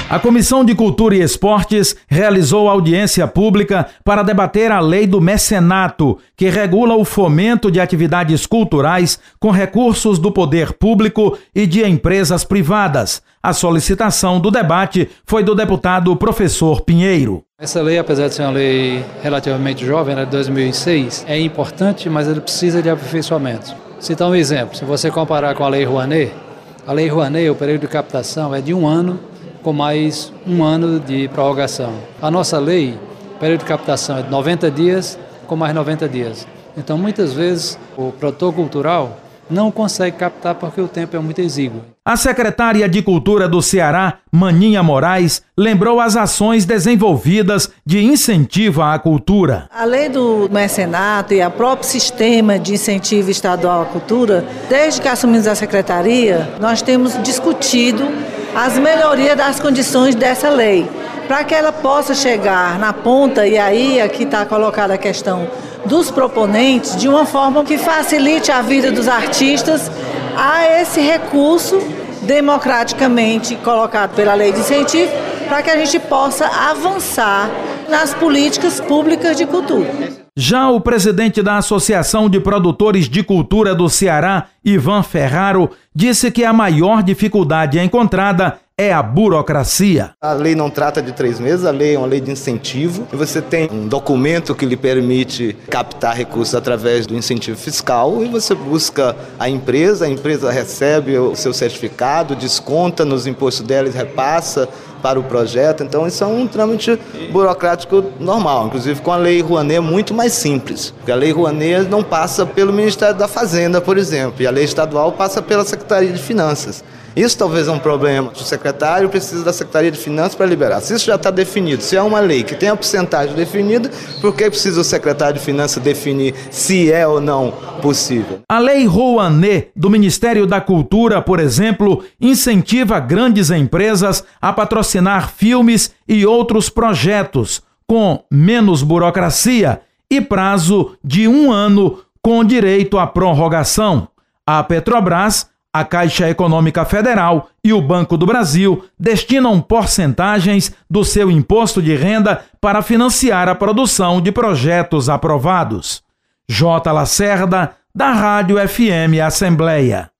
A Comissão de Cultura e Esportes realizou audiência pública para debater a lei do mecenato, que regula o fomento de atividades culturais com recursos do poder público e de empresas privadas. A solicitação do debate foi do deputado professor Pinheiro. Essa lei, apesar de ser uma lei relativamente jovem, ela é de 2006, é importante, mas ela precisa de aperfeiçoamento. Citar um exemplo, se você comparar com a Lei Rouanet, o período de captação é de 1 ano, com mais 1 ano de prorrogação. A nossa lei, o período de captação é de 90 dias, com mais 90 dias. Então, muitas vezes, o produtor cultural não consegue captar porque o tempo é muito exíguo. A secretária de Cultura do Ceará, Maninha Moraes, lembrou as ações desenvolvidas de incentivo à cultura. A lei do mecenato e o próprio sistema de incentivo estadual à cultura, desde que assumimos a secretaria, nós temos discutido as melhorias das condições dessa lei, para que ela possa chegar na ponta, e aí aqui está colocada a questão dos proponentes, de uma forma que facilite a vida dos artistas a esse recurso democraticamente colocado pela lei de incentivo, para que a gente possa avançar nas políticas públicas de cultura. Já o presidente da Associação de Produtores de Cultura do Ceará, Ivan Ferraro, disse que a maior dificuldade encontrada é a burocracia. A lei não trata de 3 meses, a lei é uma lei de incentivo. E você tem um documento que lhe permite captar recursos através do incentivo fiscal e você busca a empresa recebe o seu certificado, desconta nos impostos dela e repassa para o projeto. Então isso é um trâmite burocrático normal. Inclusive com a Lei Rouanet é muito mais simples. Porque a Lei Rouanet não passa pelo Ministério da Fazenda, por exemplo, e a lei estadual passa pela Secretaria de Finanças. Isso talvez é um problema. O secretário precisa da Secretaria de Finanças para liberar. Se isso já está definido, se é uma lei que tem a porcentagem definida, por que precisa o secretário de Finanças definir se é ou não possível? A Lei Rouanet do Ministério da Cultura, por exemplo, incentiva grandes empresas a patrocinar filmes e outros projetos com menos burocracia e prazo de 1 ano com direito à prorrogação. A Petrobras, a Caixa Econômica Federal e o Banco do Brasil destinam porcentagens do seu imposto de renda para financiar a produção de projetos aprovados. J. Lacerda, da Rádio FM Assembleia.